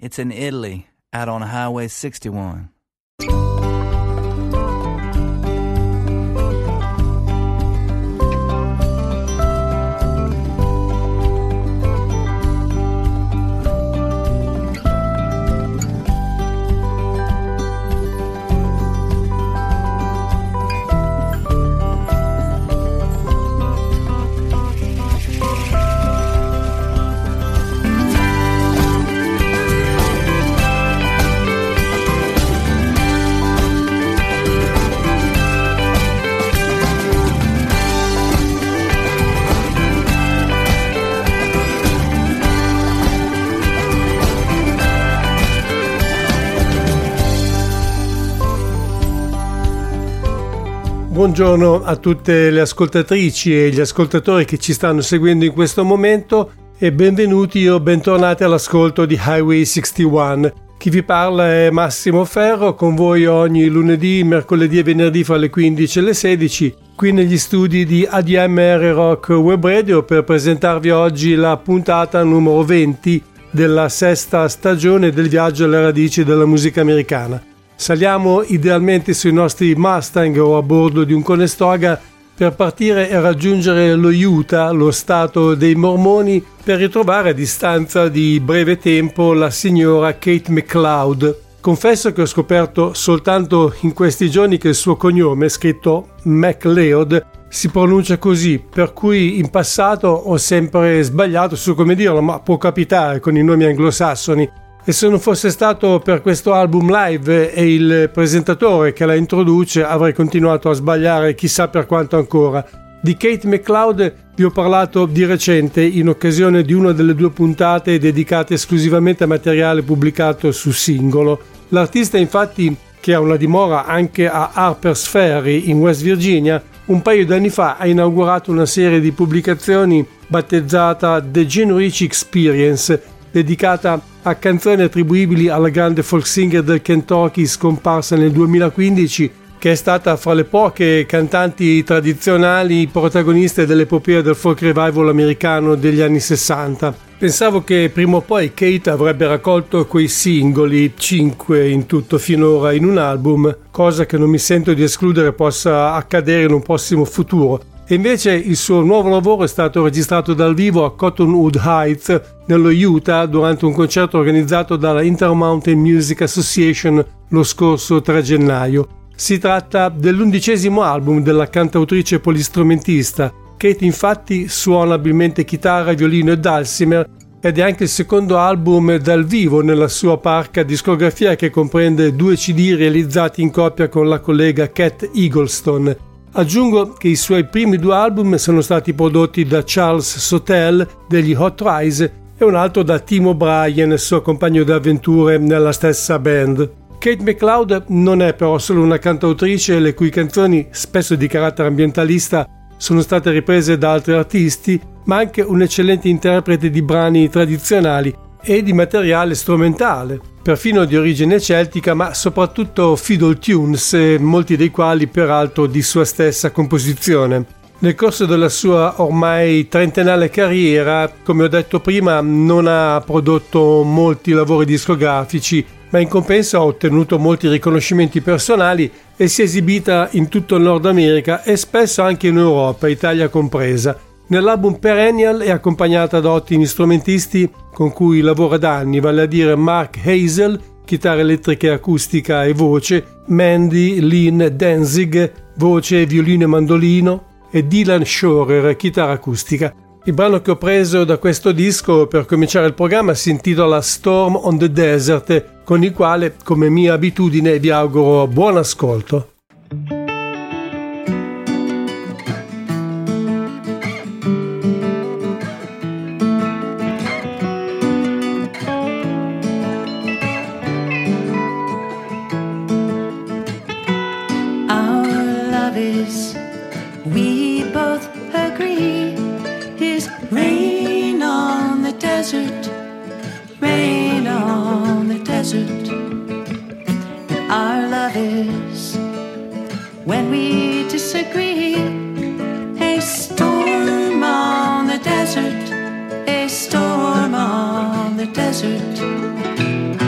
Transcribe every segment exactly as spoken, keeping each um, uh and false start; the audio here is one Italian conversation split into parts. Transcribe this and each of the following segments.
It's in Italy, out on Highway sixty-one. Buongiorno a tutte le ascoltatrici e gli ascoltatori che ci stanno seguendo in questo momento e benvenuti o bentornati all'ascolto di Highway sessantuno. Chi vi parla è Massimo Ferro, con voi ogni lunedì, mercoledì e venerdì fra le quindici e le sedici, qui negli studi di A D M R Rock Web Radio per presentarvi oggi la puntata numero venti della sesta stagione del viaggio alle radici della musica americana. Saliamo idealmente sui nostri Mustang o a bordo di un Conestoga per partire e raggiungere lo Utah, lo stato dei Mormoni, per ritrovare a distanza di breve tempo la signora Kate McLeod. Confesso che ho scoperto soltanto in questi giorni che il suo cognome, scritto McLeod, si pronuncia così, per cui in passato ho sempre sbagliato su come dirlo, ma può capitare con i nomi anglosassoni. E se non fosse stato per questo album live e il presentatore che la introduce, avrei continuato a sbagliare chissà per quanto ancora. Di Kate McLeod vi ho parlato di recente in occasione di una delle due puntate dedicate esclusivamente a materiale pubblicato su singolo. L'artista, infatti, che ha una dimora anche a Harper's Ferry in West Virginia, un paio d'anni fa ha inaugurato una serie di pubblicazioni battezzata The Gene Rich Experience, dedicata a canzoni attribuibili alla grande folk singer del Kentucky scomparsa nel duemilaquindici, che è stata fra le poche cantanti tradizionali protagoniste dell'epopea del folk revival americano degli anni sessanta. Pensavo che prima o poi Kate avrebbe raccolto quei singoli, cinque in tutto finora, in un album, cosa che non mi sento di escludere possa accadere in un prossimo futuro. E invece il suo nuovo lavoro è stato registrato dal vivo a Cottonwood Heights, nello Utah, durante un concerto organizzato dalla Intermountain Music Association lo scorso tre gennaio. Si tratta dell'undicesimo album della cantautrice polistrumentista. Kate infatti suona abilmente chitarra, violino e dulcimer ed è anche il secondo album dal vivo nella sua parca discografia, che comprende due C D realizzati in coppia con la collega Cat Eagleston. Aggiungo che i suoi primi due album sono stati prodotti da Charles Sotell degli Hot Rize e un altro da Tim O'Brien, suo compagno d'avventure nella stessa band. Kate McLeod non è però solo una cantautrice le cui canzoni, spesso di carattere ambientalista, sono state riprese da altri artisti, ma anche un eccellente interprete di brani tradizionali e di materiale strumentale, perfino di origine celtica, ma soprattutto fiddle tunes, molti dei quali peraltro di sua stessa composizione. Nel corso della sua ormai trentennale carriera, come ho detto prima, non ha prodotto molti lavori discografici, ma in compenso ha ottenuto molti riconoscimenti personali e si è esibita in tutto il Nord America e spesso anche in Europa, Italia compresa. Nell'album Perennial è accompagnata da ottimi strumentisti con cui lavora da anni, vale a dire Mark Hazel, chitarra elettrica e acustica e voce, Mandy Lynn Danzig, voce, violino e mandolino, e Dylan Schorer, chitarra acustica. Il brano che ho preso da questo disco per cominciare il programma si intitola Storm on the Desert, con il quale, come mia abitudine, vi auguro buon ascolto. Our love is, when we disagree, a storm on the desert, a storm on the desert.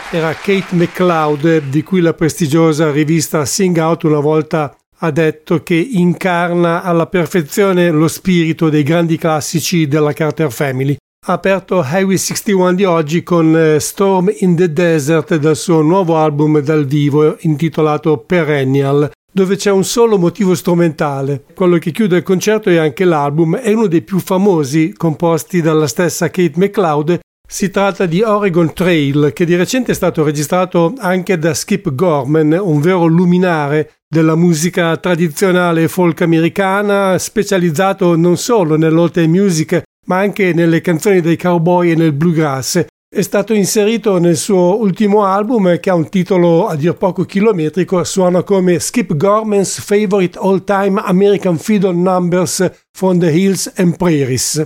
era Kate McLeod, di cui la prestigiosa rivista Sing Out una volta ha detto che incarna alla perfezione lo spirito dei grandi classici della Carter Family. Ha aperto Highway sessantuno di oggi con Storm in the Desert dal suo nuovo album dal vivo intitolato Perennial, dove c'è un solo motivo strumentale. Quello che chiude il concerto e anche l'album è uno dei più famosi composti dalla stessa Kate McLeod. Si tratta di Oregon Trail, che di recente è stato registrato anche da Skip Gorman, un vero luminare della musica tradizionale folk americana, specializzato non solo nell'old music ma anche nelle canzoni dei cowboy e nel bluegrass. È stato inserito nel suo ultimo album, che ha un titolo a dir poco chilometrico, suona come Skip Gorman's Favorite All-Time American Fiddle Numbers from the Hills and Prairies.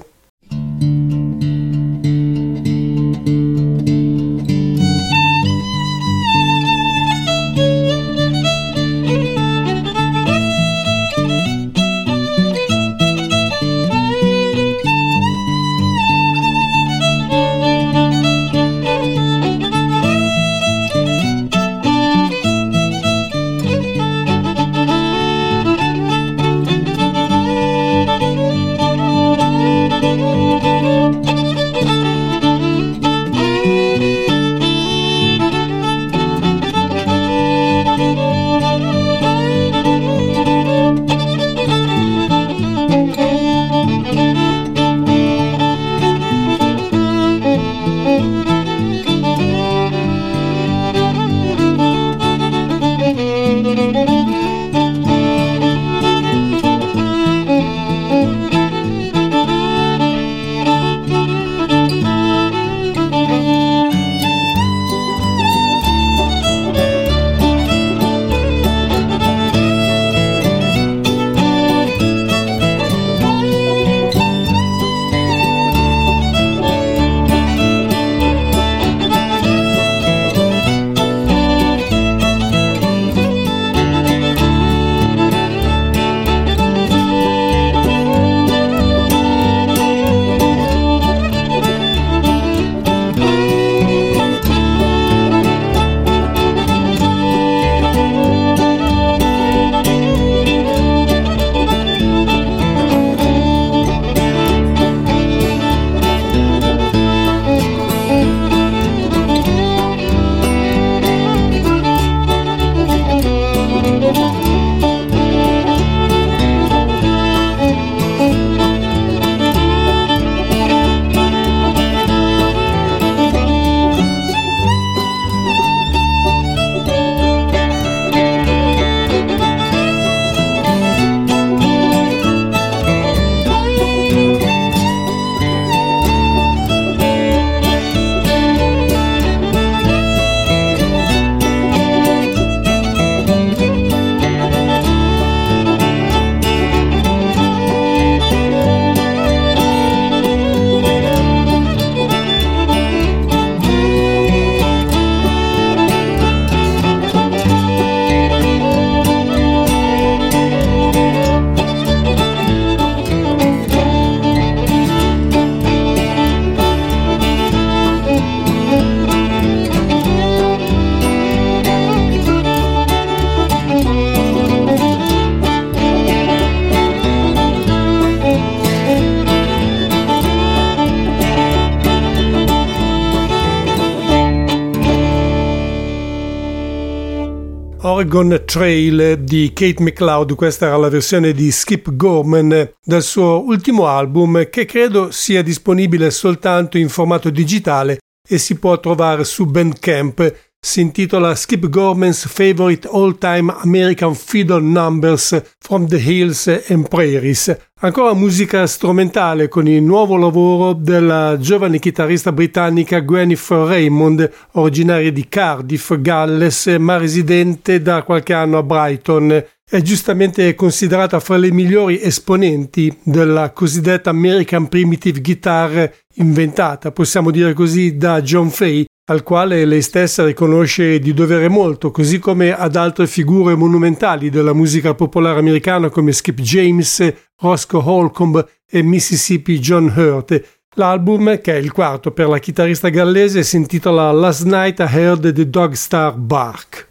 Oregon Trail di Kate McLeod. Questa era la versione di Skip Gorman dal suo ultimo album, che credo sia disponibile soltanto in formato digitale e si può trovare su Bandcamp. Si intitola Skip Gorman's Favorite All-Time American Fiddle Numbers from the Hills and Prairies. Ancora musica strumentale con il nuovo lavoro della giovane chitarrista britannica Gwyneth Raymond, originaria di Cardiff, Galles, ma residente da qualche anno a Brighton. È giustamente considerata fra le migliori esponenti della cosiddetta American Primitive Guitar, inventata, possiamo dire così, da John Fay, al quale lei stessa riconosce di dovere molto, così come ad altre figure monumentali della musica popolare americana come Skip James, Roscoe Holcomb e Mississippi John Hurt. L'album, che è il quarto per la chitarrista gallese, si intitola Last Night I Heard the Dog Star Bark.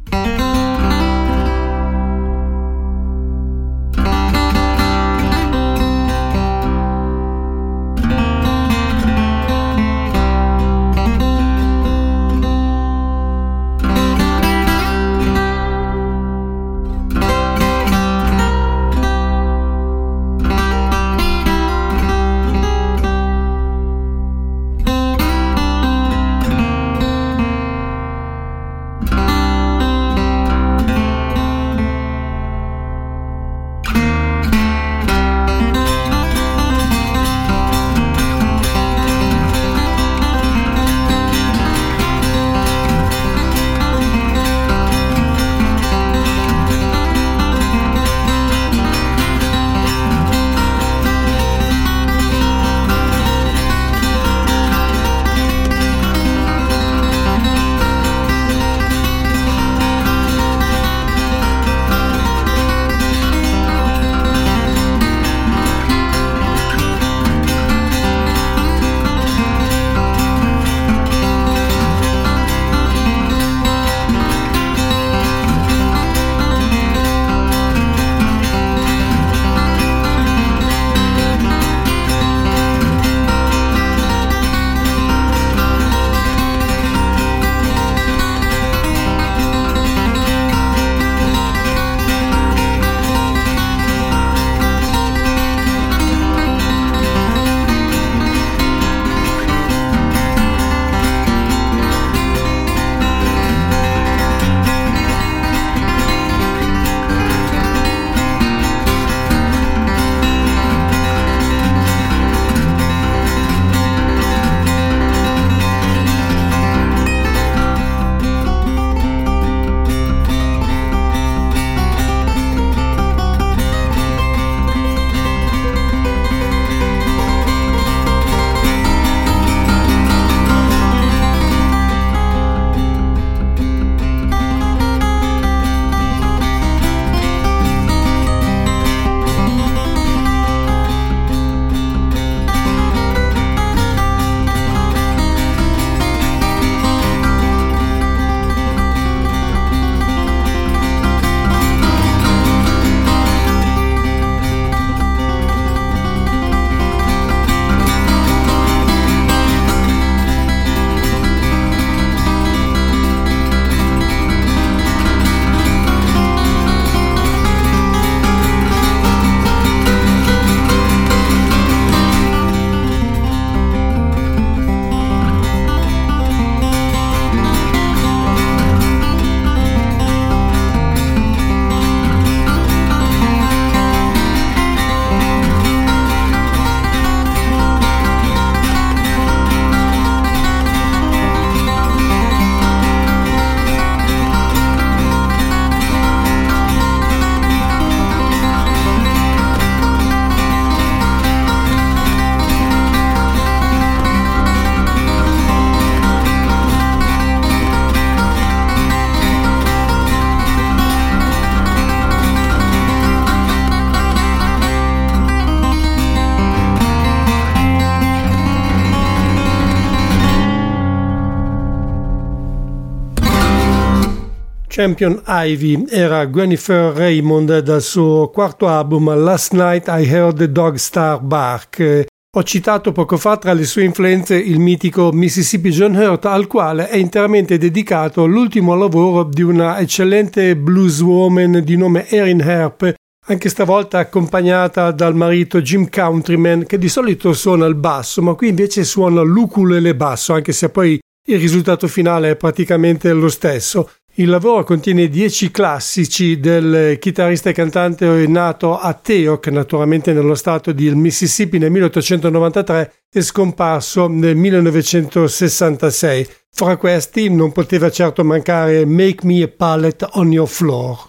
Champion Ivy era Gwyneth Raymond dal suo quarto album Last Night I Heard the Dog Star Bark. Ho citato poco fa tra le sue influenze il mitico Mississippi John Hurt, al quale è interamente dedicato l'ultimo lavoro di una eccellente blueswoman di nome Erin Harp, anche stavolta accompagnata dal marito Jim Countryman, che di solito suona il basso, ma qui invece suona l'ukulele basso, anche se poi il risultato finale è praticamente lo stesso. Il lavoro contiene dieci classici del chitarrista e cantante nato a Teoc, naturalmente nello stato di Mississippi, nel milleottocentonovantatré e scomparso nel millenovecentosessantasei. Fra questi non poteva certo mancare Make Me a Pallet on Your Floor.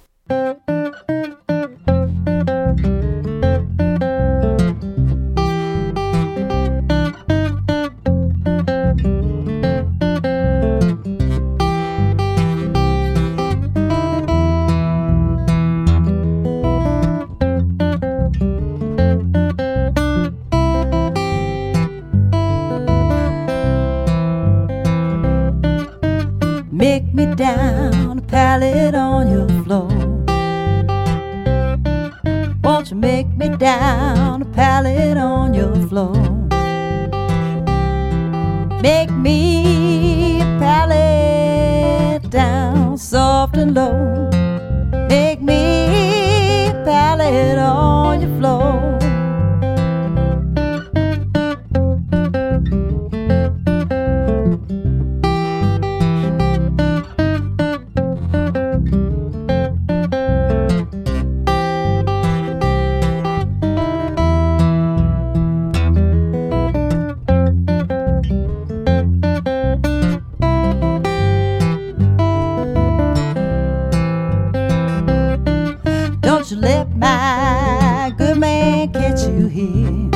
palette on your floor. Make me a palette down soft and low. Make me a palette on your floor. Don't you let my good man catch you here.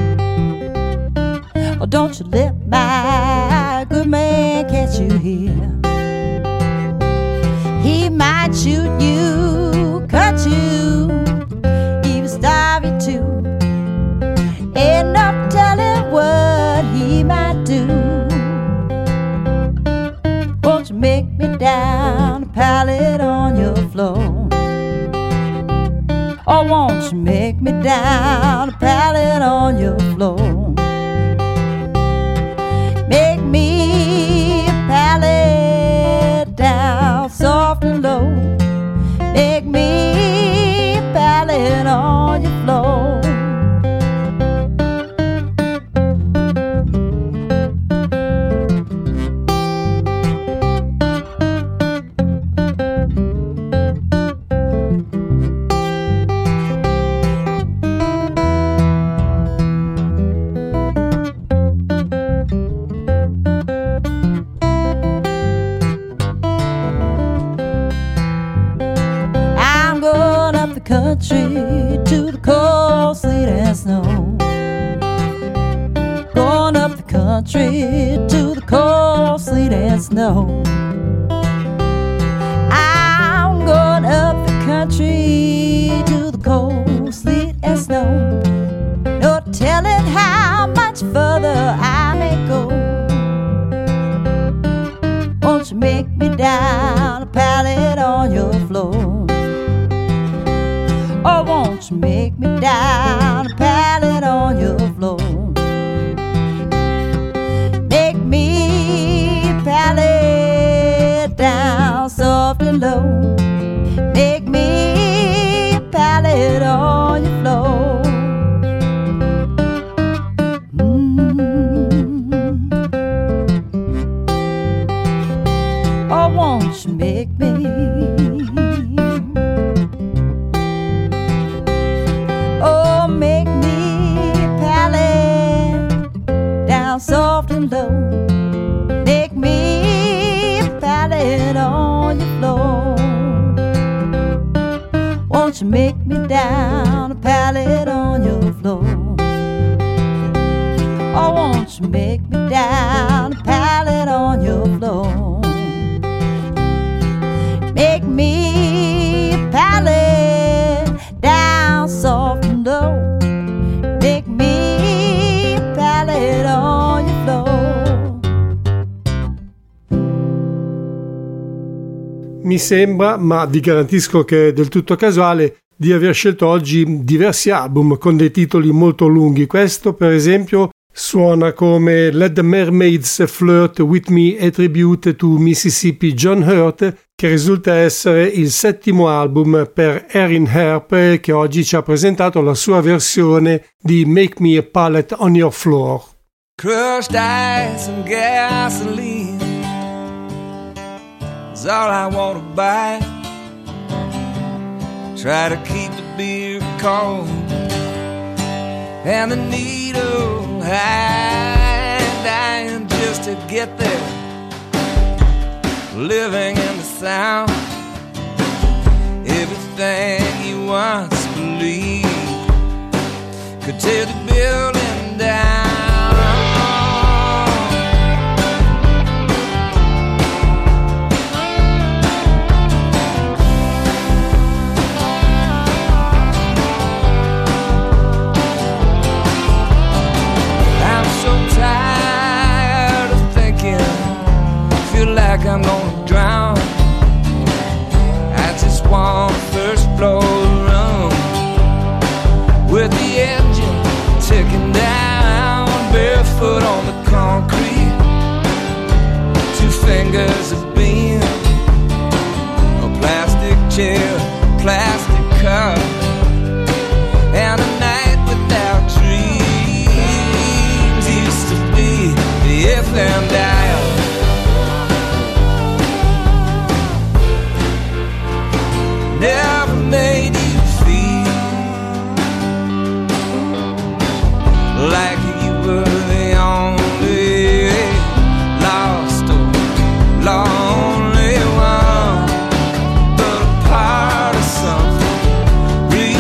Oh, don't you let my good man catch you here. He might shoot you, cut you, even starve you too. Ain't no telling what he might do. Won't you make me down a pallet on your floor? Or won't you make me down a pallet on your floor? Make me a pallet down soft and low. Make me a pallet on your floor. Country to the cold sleet and snow. Going up the country to the cold sleet and snow. I'm going up the country to the cold sleet and snow. No telling how much further I may go. Won't you make me down a pallet on your floor? Or won't you make me down a pallet on your floor? Make me a pallet down soft and low. Make me a pallet on your floor. Mm-hmm. Or won't you make me soft and low? Make me a pallet on your floor. Won't you make me down a pallet on your floor? Or won't you make me down a pallet on your floor? Make me a pallet down soft and low. Make me a pallet on your floor. Mi sembra, ma vi garantisco che è del tutto casuale, di aver scelto oggi diversi album con dei titoli molto lunghi. Questo, per esempio, suona come Let the Mermaids Flirt With Me, a tribute to Mississippi John Hurt, che risulta essere il settimo album per Erin Harper, che oggi ci ha presentato la sua versione di Make Me a Pallet on Your Floor. Crushed ice and gasoline is all I want to buy. Try to keep the beer cold and the needle high, dying just to get there. Living in the South, everything you once believed could tear the building down. Like I'm gonna drown. I just want first floor room with the engine and dial. Never made you feel like you were the only lost or lonely one, but a part of something real.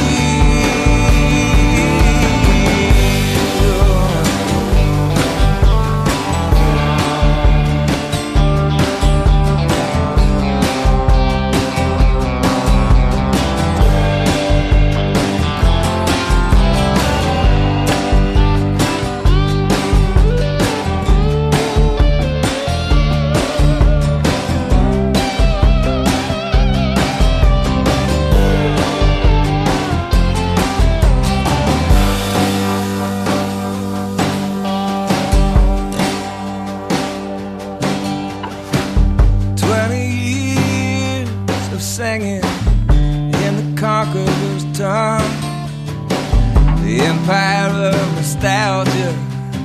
Twenty years of singing in the conqueror's tongue, the empire of nostalgia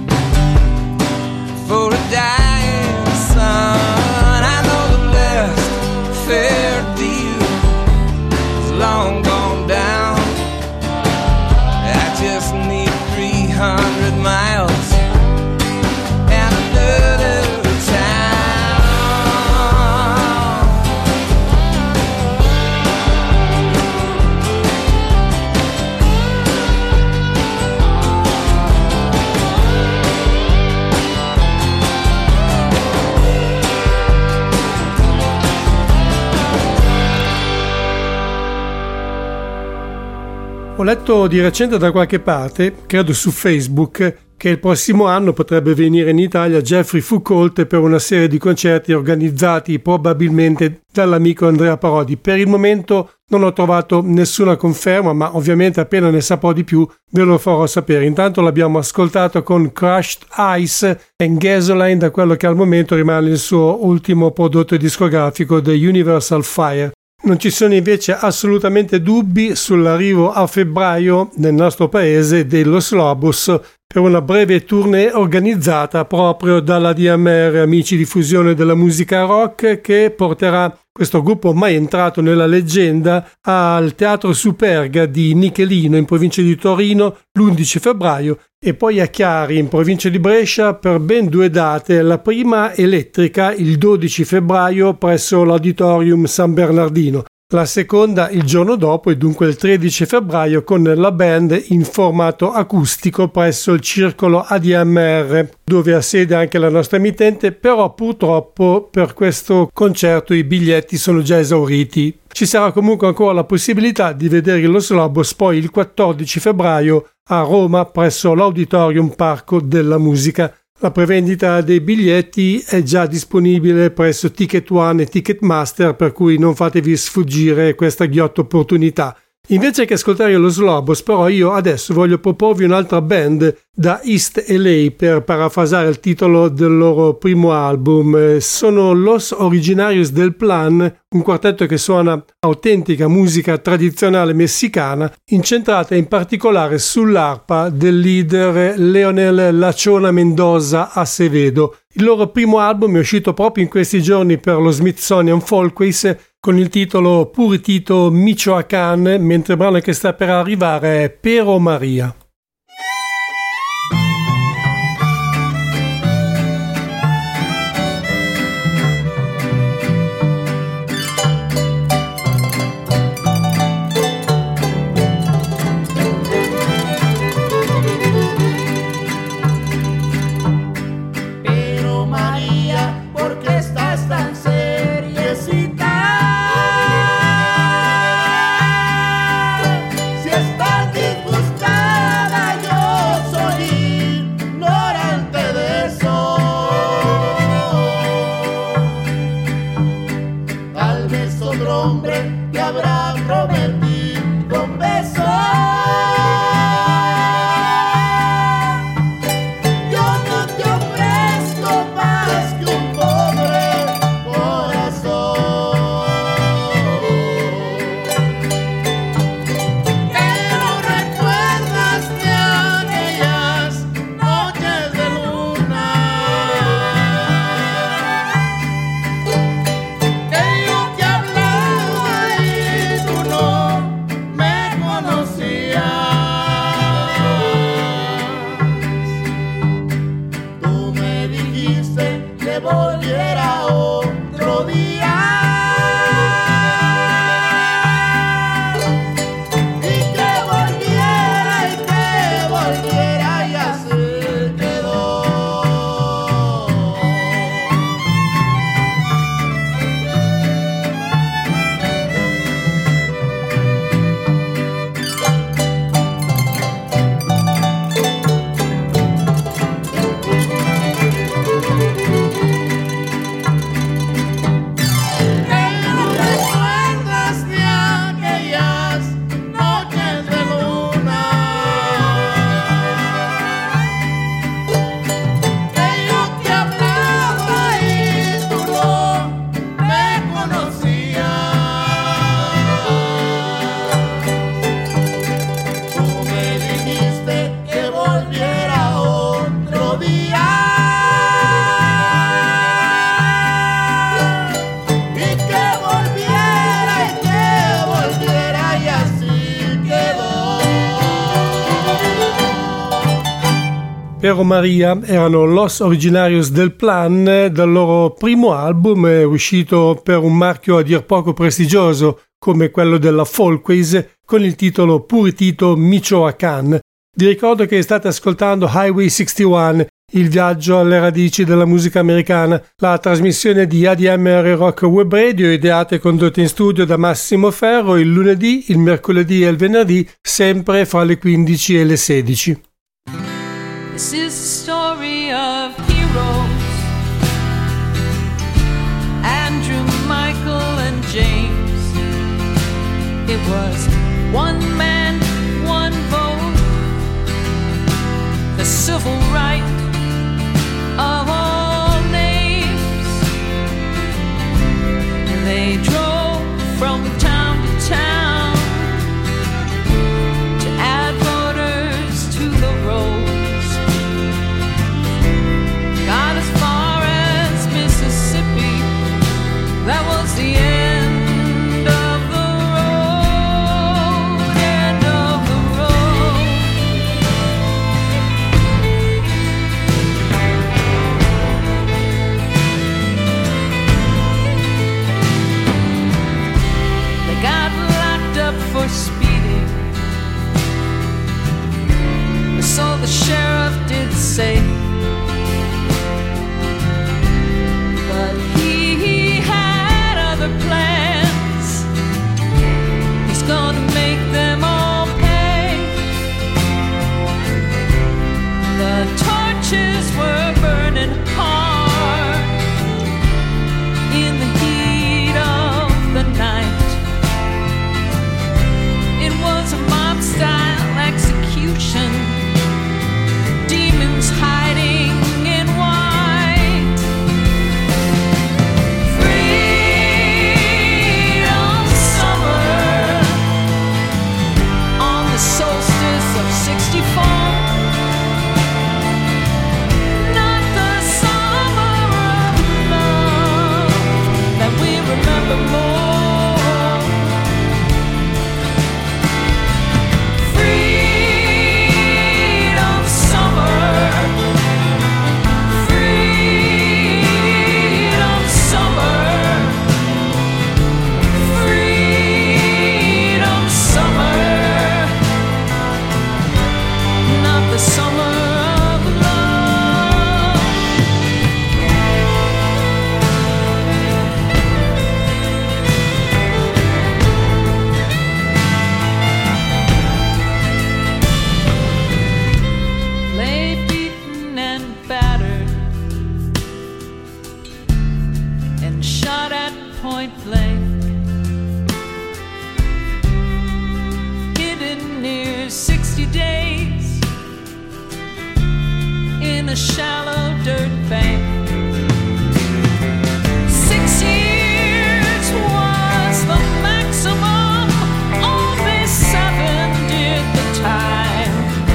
for a dying sun. I know the last fair deal is long gone down. I just need three hundred miles and another town. Ho letto di recente da qualche parte, credo su Facebook, che il prossimo anno potrebbe venire in Italia Jeffrey Foucault per una serie di concerti organizzati probabilmente dall'amico Andrea Parodi. Per il momento non ho trovato nessuna conferma, ma ovviamente appena ne saprò di più ve lo farò sapere. Intanto l'abbiamo ascoltato con Crushed Ice and Gasoline, da quello che al momento rimane il suo ultimo prodotto discografico, The Universal Fire. Non ci sono invece assolutamente dubbi sull'arrivo a febbraio nel nostro paese dei Los Lobos per una breve tournée organizzata proprio dalla D M R, Amici di Fusione della Musica Rock, che porterà questo gruppo mai entrato nella leggenda al Teatro Superga di Nichelino in provincia di Torino l'undici febbraio e poi a Chiari in provincia di Brescia per ben due date, la prima elettrica il dodici febbraio presso l'Auditorium San Bernardino, la seconda il giorno dopo e dunque il tredici febbraio con la band in formato acustico presso il Circolo A D M R, dove ha sede anche la nostra emittente, però purtroppo per questo concerto i biglietti sono già esauriti. Ci sarà comunque ancora la possibilità di vedere Los Lobos poi il quattordici febbraio a Roma presso l'Auditorium Parco della Musica. La prevendita dei biglietti è già disponibile presso Ticket One e Ticketmaster, per cui non fatevi sfuggire questa ghiotta opportunità. Invece che ascoltare Los Lobos, però, io adesso voglio proporvi un'altra band da East L A, per parafrasare il titolo del loro primo album. Sono Los Originarios del Plan, un quartetto che suona autentica musica tradizionale messicana, incentrata in particolare sull'arpa del leader Leonel Lachona Mendoza Acevedo. Il loro primo album è uscito proprio in questi giorni per lo Smithsonian Folkways con il titolo Puritito Michoacán, mentre il brano che sta per arrivare è Pero Maria. Si estás disgustada Pero Maria erano Los Originarios del Plan, dal loro primo album uscito per un marchio a dir poco prestigioso come quello della Folkways con il titolo Puritito Michoacán. Vi ricordo che state ascoltando Highway sessantuno, il viaggio alle radici della musica americana, la trasmissione di A D M R Rock Web Radio ideata e condotta in studio da Massimo Ferro il lunedì, il mercoledì e il venerdì, sempre fra le quindici e le sedici. This is the story of heroes, Andrew, Michael, and James. It was one man, one vote, the civil right of all names. They drove from town to town to add voters to the rolls. Got as far as Mississippi, that was the end of the road, end of the road. They got locked up for speeding, so the sheriff did say. But he, he had other plans. He's gonna make them all pay. The torches were burning hard in the heat of the night. It was a mob-style execution, demons hiding in white. sixty-four, not the summer of love that we remember more. Freedom summer, freedom summer, freedom summer. The summer of love. Lay beaten and battered and shot at point blank, hidden near sixty days in a shallow dirt bank. Six years was the maximum, only seven did the time.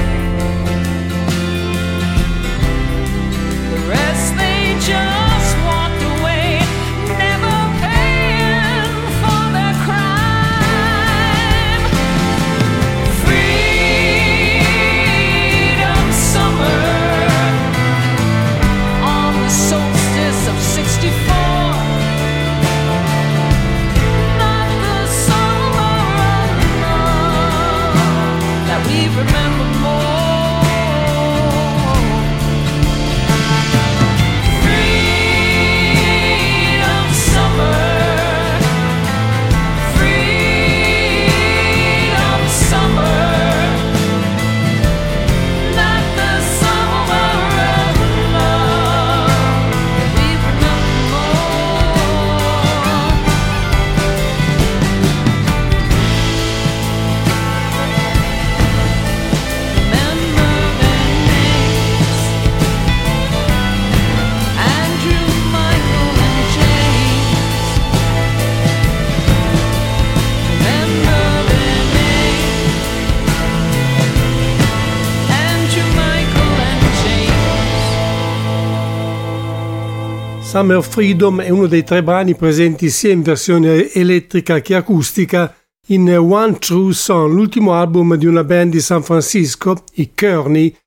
The rest they just walked away, never paying for their crime. Freedom summer, solstice of sixty-four, not the summer of love that we remember more. Freedom summer, freedom summer, not the summer of love. Summer Freedom è uno dei tre brani presenti sia in versione elettrica che acustica in One True Song, l'ultimo album di una band di San Francisco, i Kearney,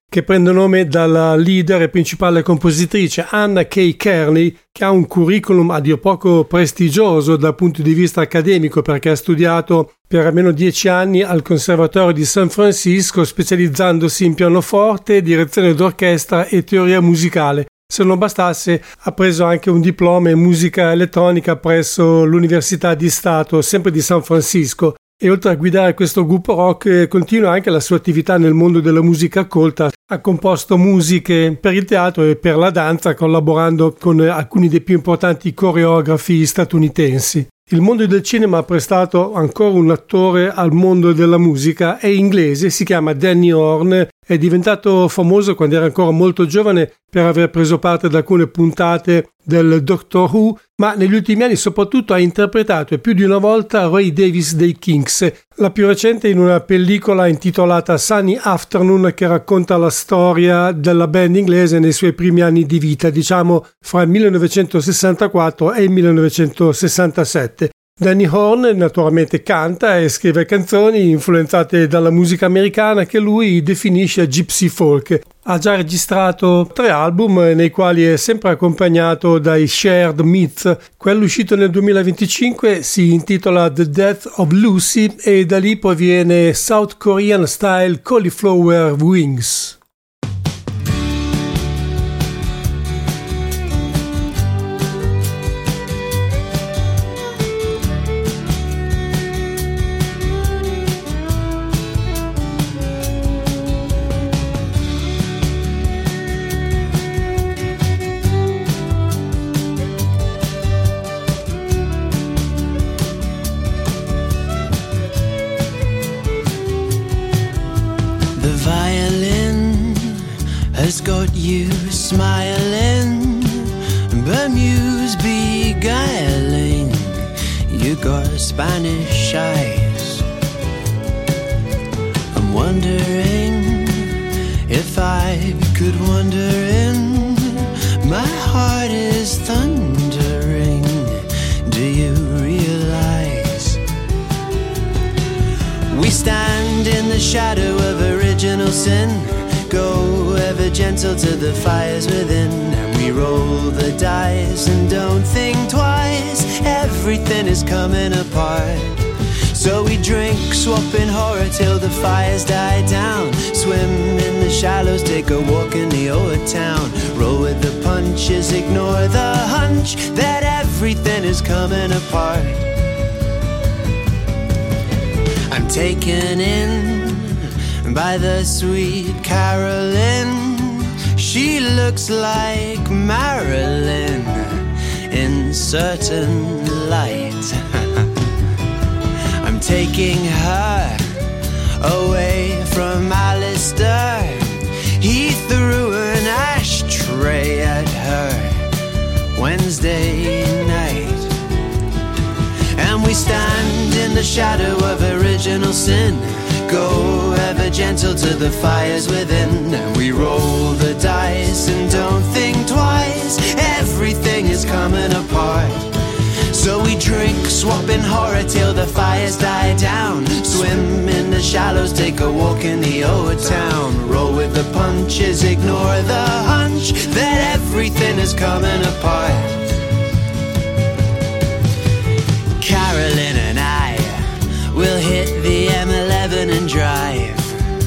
che prende nome dalla leader e principale compositrice Anna K. Kearney, che ha un curriculum a dir poco prestigioso dal punto di vista accademico, perché ha studiato per almeno dieci anni al Conservatorio di San Francisco, specializzandosi in pianoforte, direzione d'orchestra e teoria musicale. Se non bastasse, ha preso anche un diploma in musica elettronica presso l'Università di Stato, sempre di San Francisco. E oltre a guidare questo gruppo rock, continua anche la sua attività nel mondo della musica colta. Ha composto musiche per il teatro e per la danza, collaborando con alcuni dei più importanti coreografi statunitensi. Il mondo del cinema ha prestato ancora un attore al mondo della musica, è inglese, si chiama Danny Horn, è diventato famoso quando era ancora molto giovane per aver preso parte ad alcune puntate del Doctor Who, ma negli ultimi anni soprattutto ha interpretato e più di una volta Ray Davies dei Kinks, la più recente in una pellicola intitolata Sunny Afternoon, che racconta la storia della band inglese nei suoi primi anni di vita, diciamo fra il millenovecentosessantaquattro e il millenovecentosessantasette. Danny Horn naturalmente canta e scrive canzoni influenzate dalla musica americana che lui definisce gypsy folk. Ha già registrato tre album nei quali è sempre accompagnato dai Shared Myths. Quello uscito nel duemilaventicinque si intitola The Death of Lucy e da lì proviene South Korean Style Cauliflower Wings. Has got you smiling, Bermuda's beguiling, you got Spanish eyes. I'm wondering if I could wander in, my heart is thundering, do you realize? We stand in the shadow of original sin, go ever gentle to the fires within, and we roll the dice and don't think twice, everything is coming apart. So we drink, swapping horror till the fires die down, swim in the shallows, take a walk in the old town, roll with the punches, ignore the hunch that everything is coming apart. I'm taken in by the sweet Carolyn, she looks like Marilyn in certain light. I'm taking her away from Alistair, he threw an ashtray at her Wednesday night. And we stand in the shadow of original sin, go ever gentle to the fires within, and we roll the dice and don't think twice, everything is coming apart. So we drink, swapping horror till the fires die down, swim in the shallows, take a walk in the old town, roll with the punches, ignore the hunch that everything is coming apart. Carolyn and I will hit the M eleven and drive,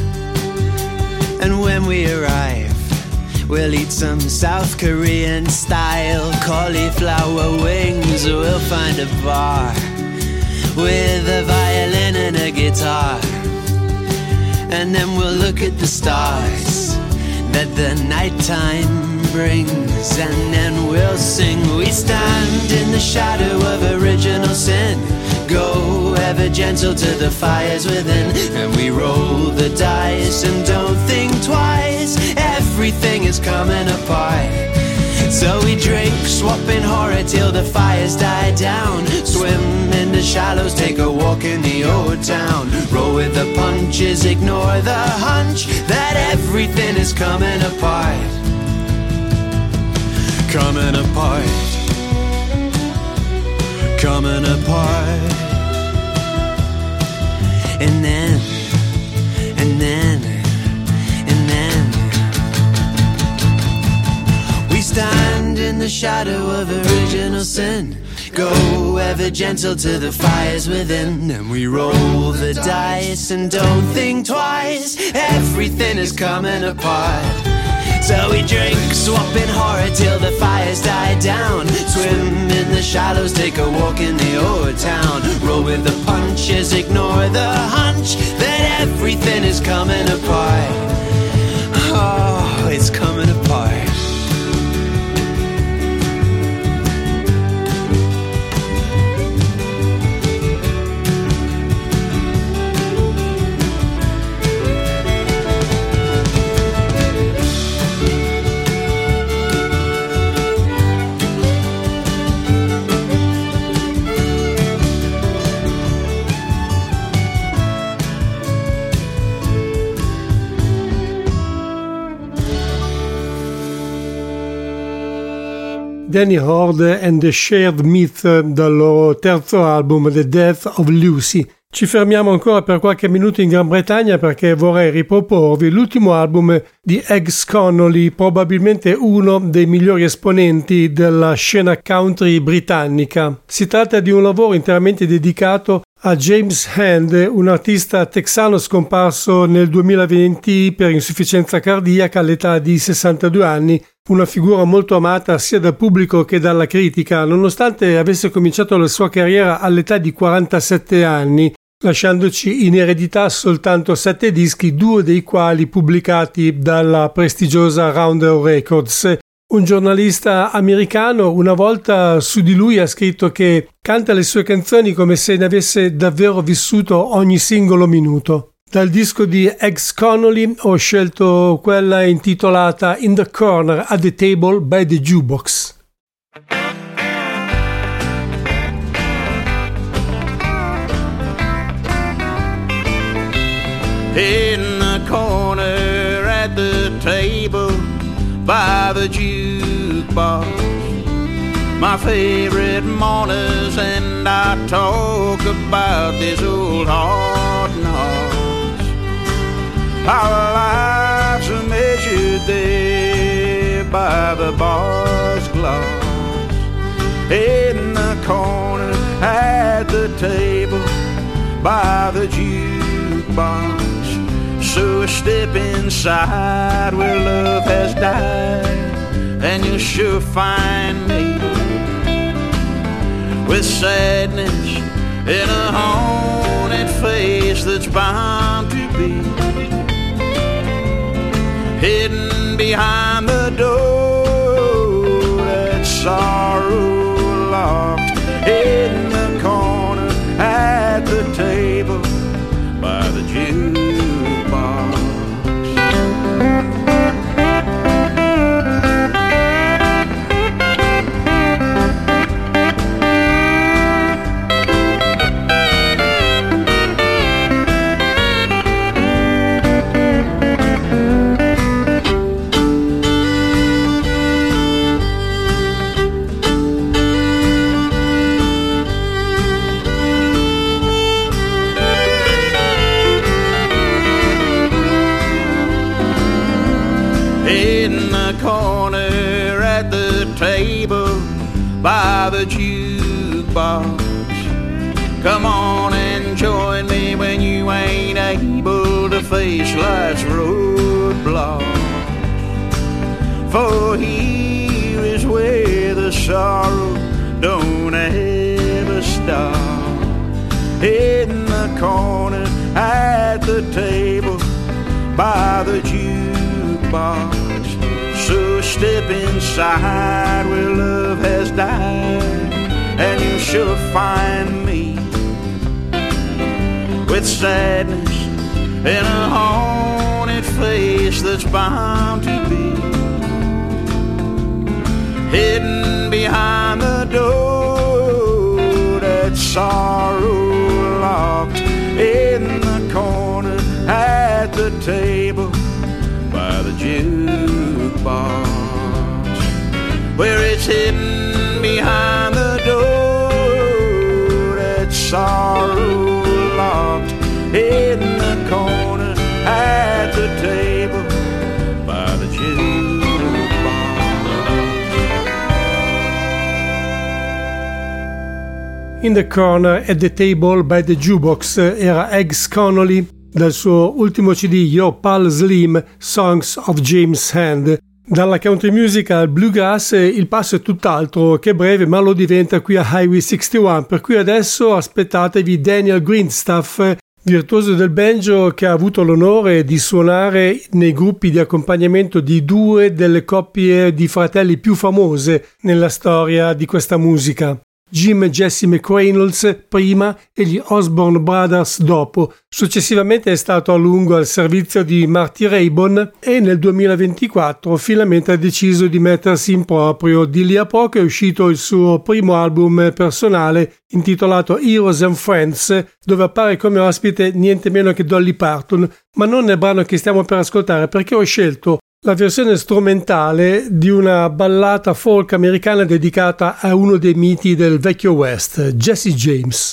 and when we arrive, we'll eat some South Korean style cauliflower wings. We'll find a bar with a violin and a guitar, and then we'll look at the stars that the nighttime brings, and then we'll sing. We stand in the shadow of original sin, go ever gentle to the fires within, and we roll the dice and don't think twice, everything is coming apart. So we drink, swapping horror till the fires die down, swim in the shallows, take a walk in the old town, roll with the punches, ignore the hunch that everything is coming apart. Coming apart, coming apart. And then, and then, and then the shadow of original sin. Go ever gentle to the fires within, and we roll the dice and don't think twice. Everything is coming apart. So we drink, swapping horror till the fires die down. Swim in the shallows, take a walk in the old town. Roll with the punches, ignore the hunch that everything is coming apart. Oh, it's coming apart. Danny Horde and the Shared Myth dal loro terzo album The Death of Lucy. Ci fermiamo ancora per qualche minuto in Gran Bretagna perché vorrei riproporvi l'ultimo album di Eggs Connolly, probabilmente uno dei migliori esponenti della scena country britannica. Si tratta di un lavoro interamente dedicato a James Hand, un artista texano scomparso nel duemilaventi per insufficienza cardiaca all'età di sessantadue anni, una figura molto amata sia dal pubblico che dalla critica, nonostante avesse cominciato la sua carriera all'età di quarantasette anni, lasciandoci in eredità soltanto sette dischi, due dei quali pubblicati dalla prestigiosa Rounder Records. Un giornalista americano una volta su di lui ha scritto che canta le sue canzoni come se ne avesse davvero vissuto ogni singolo minuto. Dal disco di Eggs Connolly ho scelto quella intitolata In the Corner at the Table by the Jukebox. In the corner at the table by the jukebox, my favorite mourners and I talk about this old hard knocks. Our lives are measured there by the bar's glass. In the corner at the table by the jukebox, so step inside where love has died, and you'll sure find me with sadness in a haunted face that's bound to be hidden behind the door that sorrow locked. In the corner at the table by the jukebox. Corner at the table by the jukebox. Come on and join me when you ain't able to face life's roadblocks. For here is where the sorrow don't ever stop. In the corner at the table by the jukebox, so step inside where love has died, and you'll sure find me with sadness in a haunted face that's bound to be hidden behind the door that sorrow locked. In the corner at the table by the jukebox, where it's hidden behind the door that sorrow locked. In the corner at the table by the jukebox. In the Corner at the Table by the Jukebox era Eggs Connolly dal suo ultimo C D Your Pal Slim, Songs of James Hand. Dalla country music al bluegrass il passo è tutt'altro che breve, ma lo diventa qui a Highway sessantuno, per cui adesso aspettatevi Daniel Greenstaff, virtuoso del banjo che ha avuto l'onore di suonare nei gruppi di accompagnamento di due delle coppie di fratelli più famose nella storia di questa musica. Jim e Jesse McReynolds prima e gli Osborne Brothers dopo. Successivamente è stato a lungo al servizio di Marty Raybon e nel duemilaventiquattro finalmente ha deciso di mettersi in proprio. Di lì a poco è uscito il suo primo album personale intitolato Heroes and Friends, dove appare come ospite niente meno che Dolly Parton, ma non nel brano che stiamo per ascoltare, perché ho scelto la versione strumentale di una ballata folk americana dedicata a uno dei miti del vecchio West, Jesse James.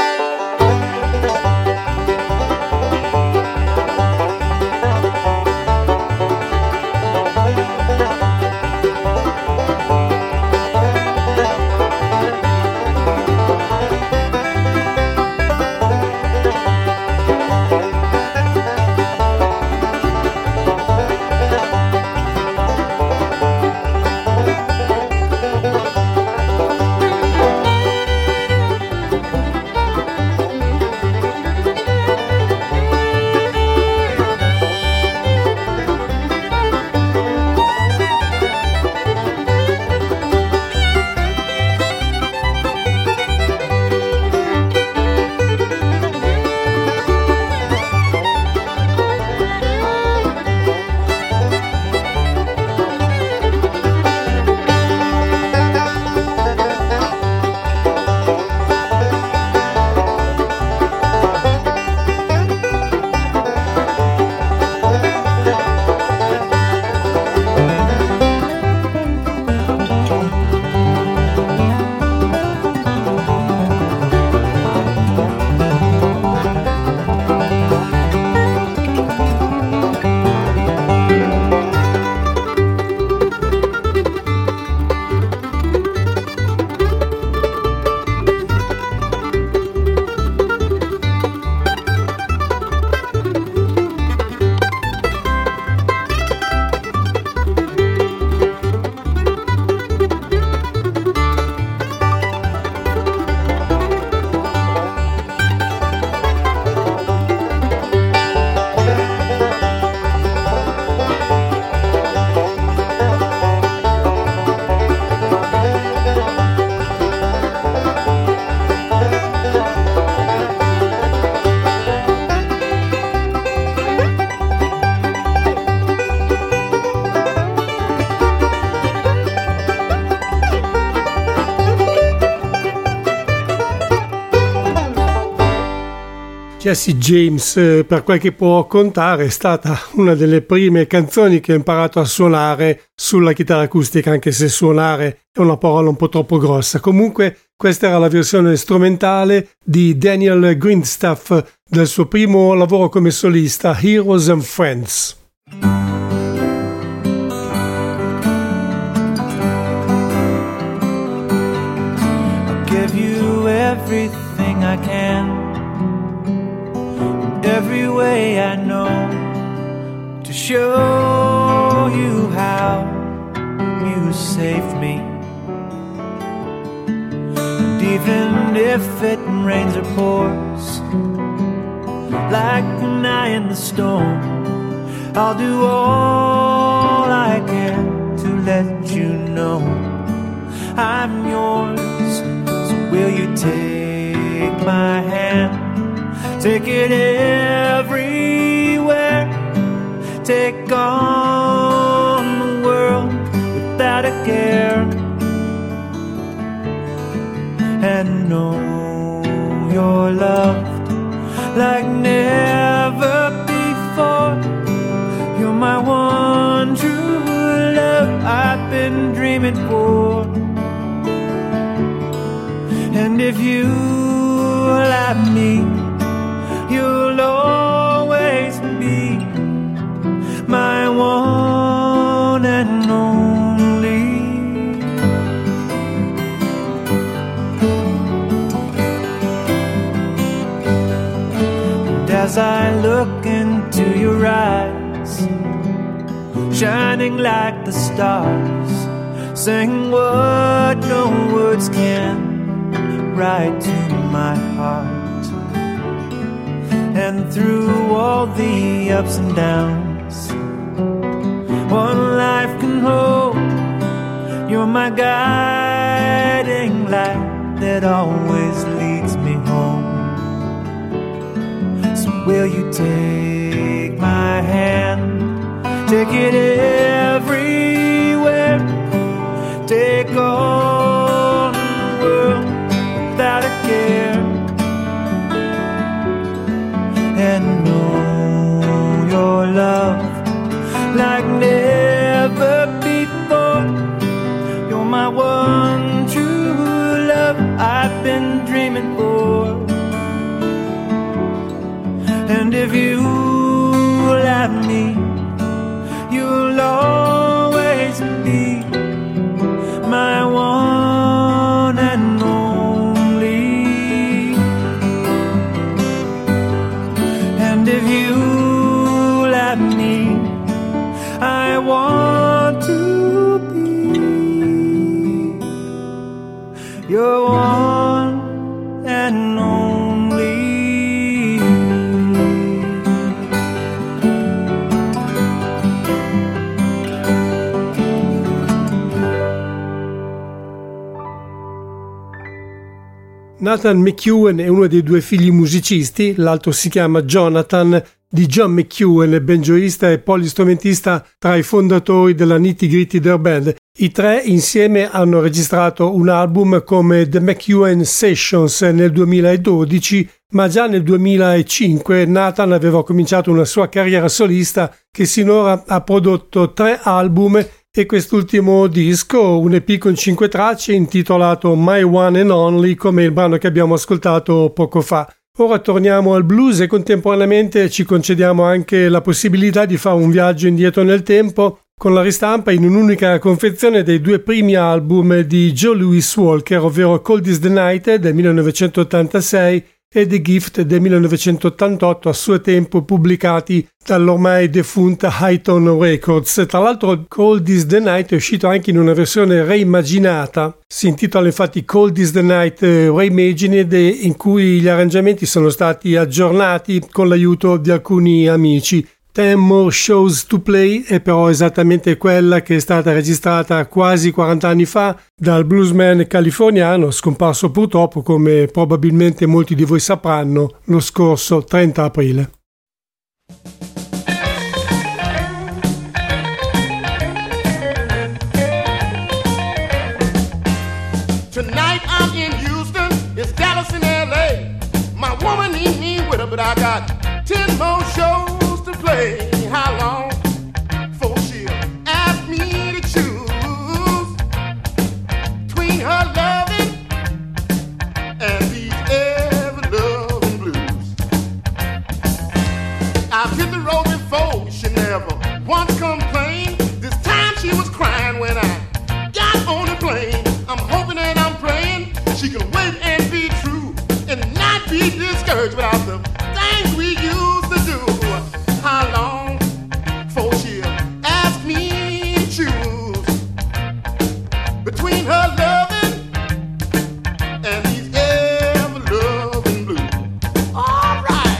Jesse James, per quel che può contare, è stata una delle prime canzoni che ho imparato a suonare sulla chitarra acustica, anche se suonare è una parola un po' troppo grossa. Comunque questa era la versione strumentale di Daniel Greenstaff del suo primo lavoro come solista, Heroes and Friends. I'll give you everything I can, every way I know, to show you how you saved me. And even if it rains or pours like an eye in the storm, I'll do all I can to let you know I'm yours. So will you take my hand? Take it everywhere. Take on the world without a care, and know you're loved like never before. You're my one true love I've been dreaming for. And if you love me, you'll always be my one and only. shining like the stars, saying what no words can write to my heart. And through all the ups and downs one life can hold, you're my guiding light that always leads me home. So will you take my hand, take it everywhere, take all the world without a care, and know your love like never before. You're my one true love I've been dreaming for. And if you love me, you'll always be my one and only. And if you love me, I want to be your one and only. Nathan McEwen è uno dei due figli musicisti, l'altro si chiama Jonathan, di John McEwen, banjoista e polistrumentista tra i fondatori della Nitty Gritty Dirt Band. I tre insieme hanno registrato un album come The McEwen Sessions nel duemiladodici, ma già nel duemilacinque Nathan aveva cominciato una sua carriera solista che sinora ha prodotto tre album e quest'ultimo disco, un E P con cinque tracce intitolato My One and Only, come il brano che abbiamo ascoltato poco fa. Ora torniamo al blues e contemporaneamente ci concediamo anche la possibilità di fare un viaggio indietro nel tempo con la ristampa in un'unica confezione dei due primi album di Joe Louis Walker, ovvero Cold is the Night del millenovecentottantasei e The Gift del millenovecentottantotto, a suo tempo pubblicati dall'ormai defunta Hi-Tone Records. Tra l'altro Cold is the Night è uscito anche in una versione reimmaginata, si intitola infatti Cold is the Night Reimagined, in cui gli arrangiamenti sono stati aggiornati con l'aiuto di alcuni amici. Ten More Shows to Play è però esattamente quella che è stata registrata quasi quaranta anni fa dal bluesman californiano, scomparso purtroppo, come probabilmente molti di voi sapranno, lo scorso trenta aprile. Tonight I'm in Houston, it's Dallas and L A. My woman need me with her, but I got ten more shows to play. How long before she'll ask me to choose between her loving and these ever-loving blues? I've hit the road before, she never once complained. This time she was crying when I got on the plane. I'm hoping and I'm praying she can wait and be true and not be discouraged without the things we used to do. How long before she'll ask me to choose between her loving and these ever-loving blues? All right.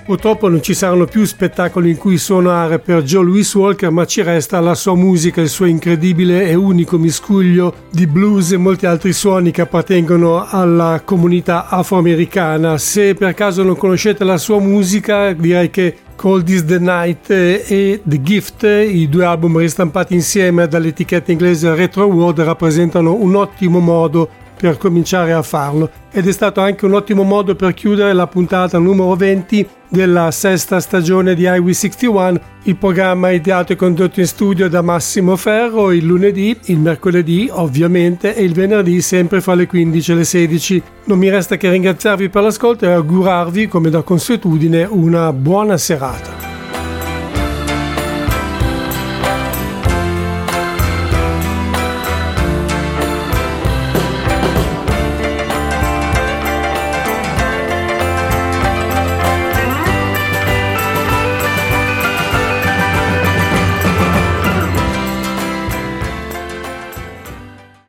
Purtroppo non ci saranno più spettacoli in cui suonare per Joe Louis Walker, ma ci resta la sua musica, il suo incredibile e unico miscuglio di blues e molti altri suoni che appartengono alla comunità afroamericana. Se per caso non conoscete la sua musica, direi che Cold is the Night e The Gift, i due album ristampati insieme dall'etichetta inglese Retro World, rappresentano un ottimo modo per cominciare a farlo, ed è stato anche un ottimo modo per chiudere la puntata numero venti della sesta stagione di Highway sessantuno, il programma ideato e condotto in studio da Massimo Ferro il lunedì, il mercoledì ovviamente e il venerdì sempre fra le quindici e le sedici. Non mi resta che ringraziarvi per l'ascolto e augurarvi, come da consuetudine, una buona serata.